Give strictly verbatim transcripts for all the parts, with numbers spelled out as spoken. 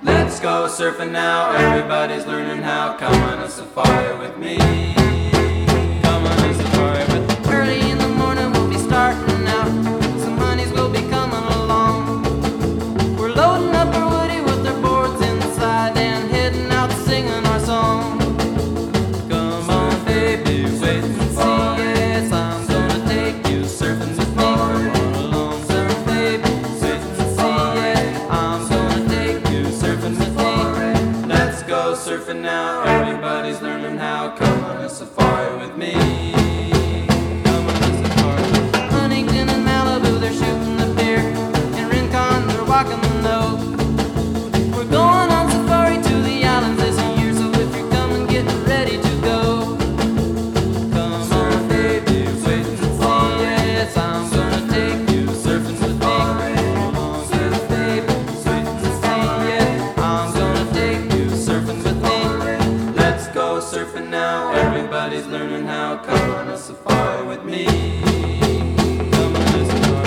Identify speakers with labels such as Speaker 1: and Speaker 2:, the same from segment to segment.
Speaker 1: Let's go surfing now, everybody's learning how. Come on a safari with me. Come on a safari with me.
Speaker 2: Early in the morning we'll be starting out. Some honeys will be coming along. We're loading up our woody with our boards inside and heading out singing our song. Come on baby, wait and see. Yes, I'm gonna take you surfing with me. Come on along, surf baby, wait and see. Yeah, I'm gonna take you surfing with me.
Speaker 1: Let's go surfing now, everybody's learning how. Come on a safari with me. Come on a safari with me.
Speaker 2: Huntington and Malibu, they're shooting the pier. In Rincon, they're walking the nose. We're going on safari to the islands this year, so if you're coming, get ready to go. Come on, baby, wait and see. Yes, I'm gonna take you surfing with me. Come on, yes, baby, wait and see. Yeah, I'm gonna take you surfing with me.
Speaker 1: Let's go surfing now, everybody's learning how. Come on a safari with me. Come on a safari.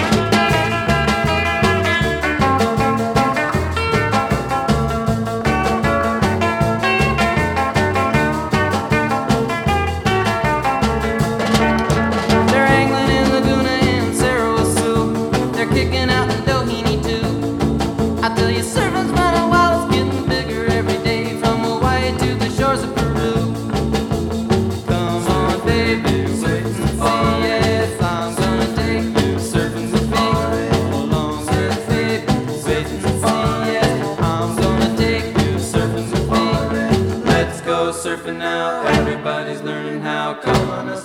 Speaker 2: They're angling in Laguna and Sarasoo. They're kicking out in Doheny too. I tell you, surfing's running wild, it's getting bigger every day, from Hawaii to the shores of Peru. Come on, baby, wait and see. Yes, I'm gonna take you surfing with me. Come along, yes, baby, wait and see. Yes, I'm gonna take you surfing with me.
Speaker 1: Let's go surfing now, everybody's learning how. Come on a